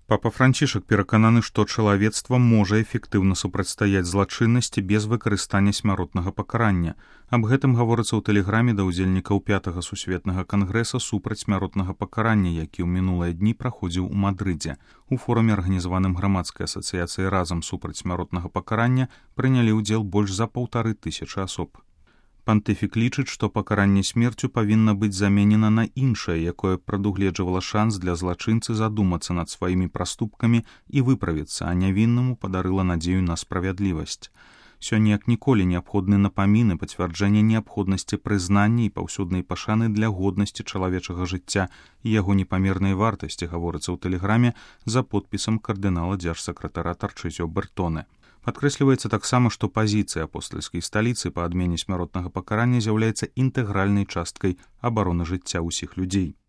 Папа Францішак перакананы, што чалавецтва можа эфектыўна супрацьстаяць злачыннасці без выкарыстання смяротнага пакарання. Аб гэтым гаворыцца ў тэлеграме да ўдзельнікаў 5-га сусветнага кангрэса супраць смяротнага пакарання, які ў минулыя дні праходзіў у Мадрыдзе. У форуме, арганізаваным грамадскай асацыяцыяй «Разам супраць смяротнага пакарання», прынялі ўдзел больш за 1500 асоб. Пантыфік лічыць, што пакаранне смерцю павінна быць заменена на іншае, якое прадугледжвала шанс для злачынцы задумацца над сваімі праступкамі і выправіцца, а нявіннаму падарыла надзею на справядлівасць. Сёння як ніколі неабходны напаміны, пацвярджэнне неабходнасці прызнання і паўсюднай пашаны для годнасці чалавечага жыцця і яго непамернай вартасці, гаворыцца ў тэлеграме за подпісам кардынала дзяржсакратара Тарчызё Бертоне. Падкрэсліваецца таксама, што пазіцыя апостальскай сталіцы па адмене смяротнага пакарання з'яўляецца інтэгральнай часткай абароны жыцця ўсіх людзей.